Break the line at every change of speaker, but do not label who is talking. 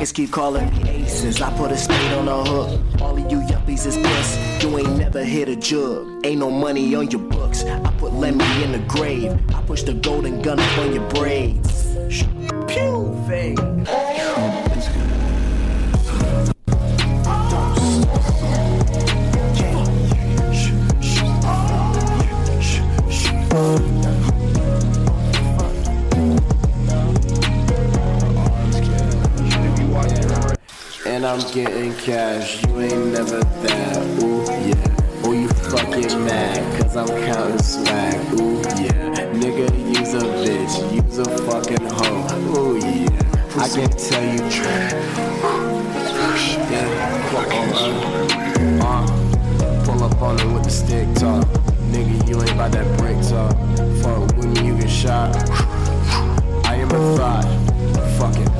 Pockets keep calling me aces. I put a state on the hook. All of you yuppies is puss. You ain't never hit a jug. Ain't no money on your books. I put Lemmy in the grave. I push the golden gun up on your braids. Pew! Fade. And I'm getting cash, you ain't never that, ooh yeah. Ooh, you fucking mad, cause I'm counting swag, ooh yeah. Nigga, you's a bitch, you's a fucking hoe, ooh yeah. I can tell you, yeah, pull up on it with the stick talk. Nigga, you ain't about that brick talk. Fuck with me, you get shot. I am a thought, fuck it.